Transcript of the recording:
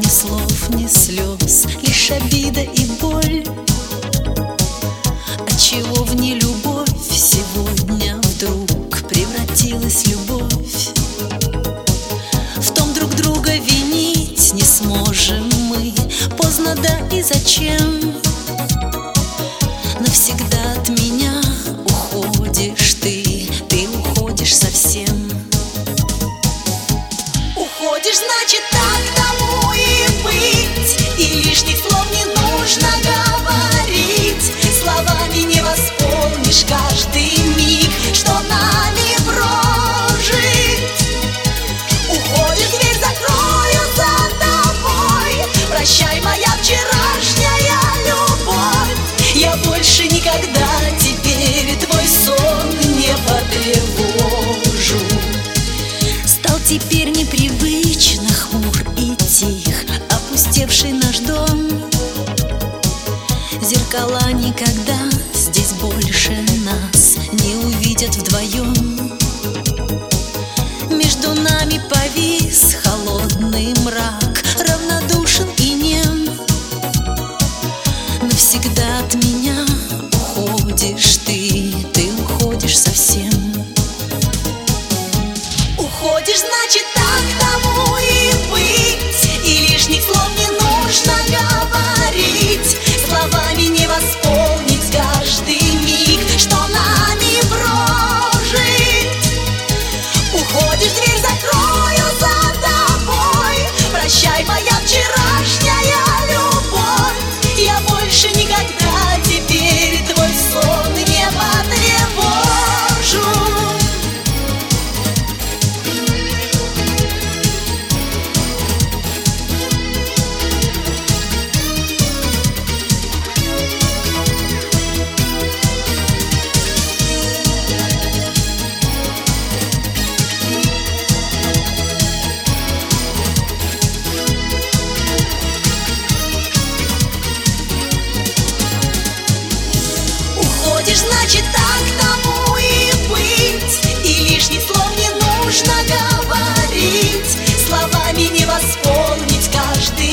Ни слов, ни слез, лишь обида и боль. Отчего в нелюбовь сегодня вдруг превратилась любовь? В том друг друга винить не сможем мы. Поздно, да и зачем? Навсегда от меня уходишь ты уходишь совсем. Уходишь, значит, так тому и быть, и лишних слов не нужно говорить. Словами не восполнишь каждый миг, что нами прожит. Уходишь, дверь закрою за тобой. Прощай, моя вчерашняя любовь. Я больше никогда теперь твой сон не потревожу. Стал теперь непривычно хмур и тих опустевший наш дом. Зеркала никогда здесь больше нас не увидят вдвоем. Между нами повис холодный мрак, равнодушен и нем. Навсегда от меня уходишь ты уходишь совсем. Уходишь, значит, так тому и быть, и лишних слов не нужно говорить. Словами не восполнить каждый миг, что нами прожит. Уходишь, дверь закрою за тобой. Прощай, моя вчерашняя любовь. Я больше никогда теперь твой сон не потревожу. Уходишь, значит, так тому и быть, и лишних слов не нужно говорить. Словами не восполнить каждый